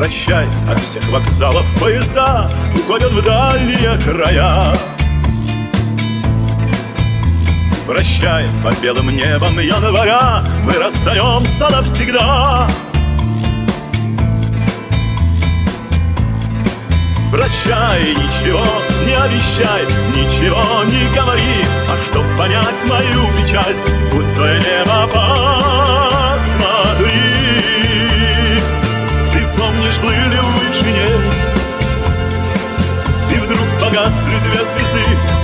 Прощай, от всех вокзалов поезда уходят в дальние края. Прощай, под белым небом января мы расстаемся навсегда. Прощай, ничего не обещай, ничего не говори, а чтоб понять мою печаль, в пустое небо посмотри. Ты помнишь, плыли в вышине, и вдруг погасли две звезды.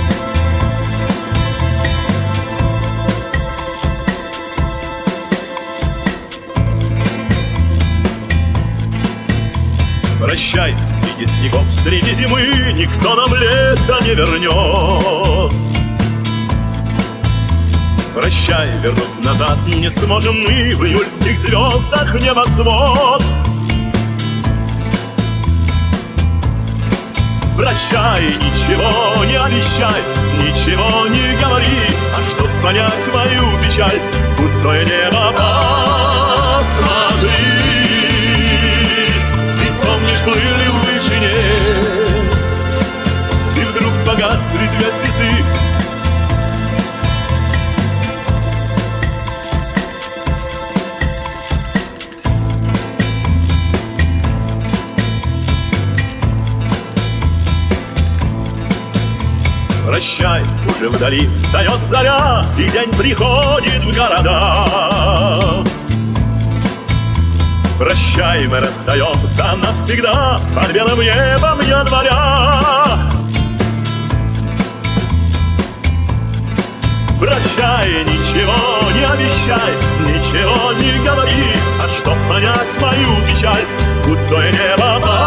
Прощай, среди снегов, среди зимы никто нам лето не вернет. Прощай, вернуть назад не сможем мы в июльских звездах небосвод. Прощай, ничего не обещай, ничего не говори, а чтоб понять мою печаль, в пустое небо посмотри. Плыли в вышине, и вдруг погасли две звезды. Прощай, уже вдали встает заря, и день приходит в города. Прощай, мы расстаемся навсегда под белым небом января. Прощай, ничего не обещай, ничего не говори, а чтоб понять мою печаль, в пустое небо